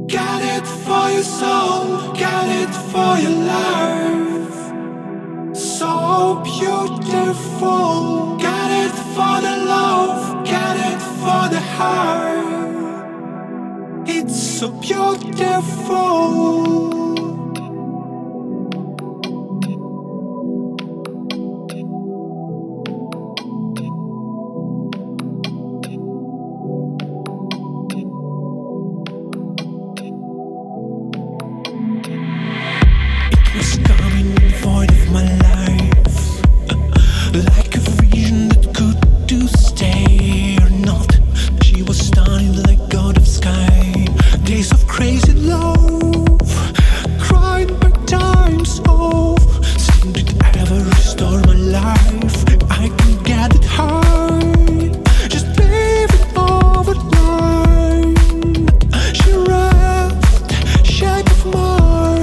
Got it for your soul, got it for your life. So beautiful. Got it for the love, got it for the heart. It's so beautiful. Like a vision that could do stay or not. She was stunning like god of sky. Days of crazy love, crying by times off. Did it ever restore my life? I can get it high, just leave it over line. She wrapped shape of mine.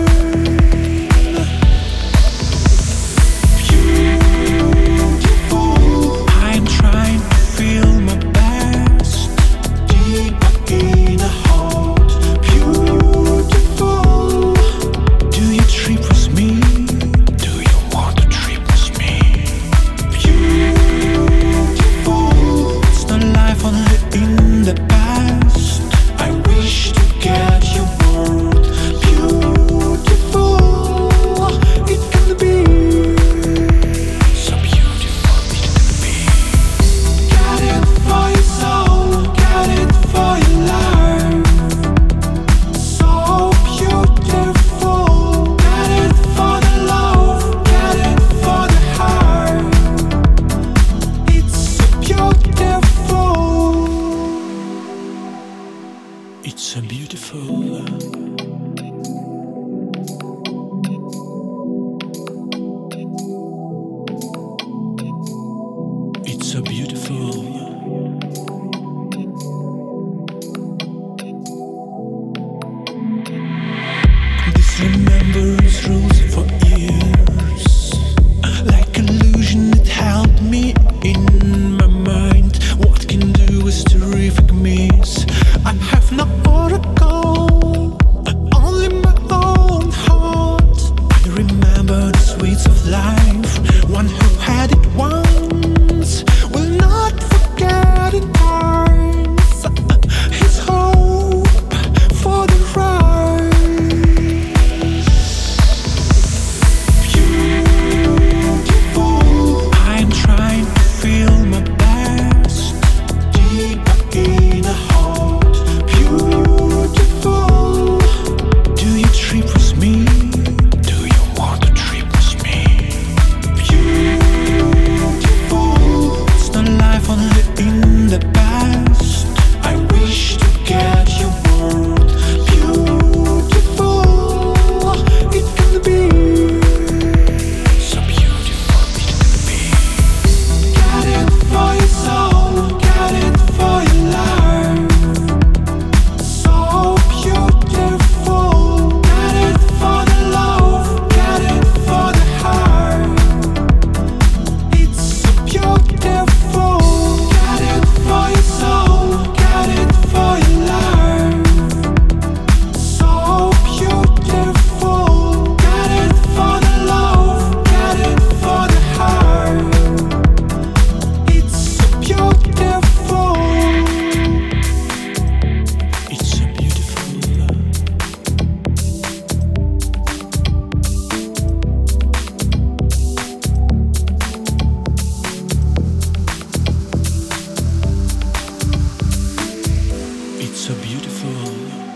It's so beautiful. It's so beautiful. This remembrance rules for years, like illusion it held me in my mind. What can do is terrific miss. I have no oracle, only my own heart. I remember the sweets of life. One who had it once will not forget in times. His hope for the rise. Beautiful. I'm trying to feel my best deep in a heart. Beautiful. Do you trip with me? Do you want to trip with me? Beautiful. It's not life only in the past. I wish to get your word. Beautiful. It can be so beautiful. It can be. Got it for your soul, got it for your life. So beautiful. Got it for the love, got it for the heart. It's so beautiful. Got it for your soul, got it for your life. So beautiful. Got it for the love, got it for the heart. It's so beautiful. It's so beautiful. It's so beautiful.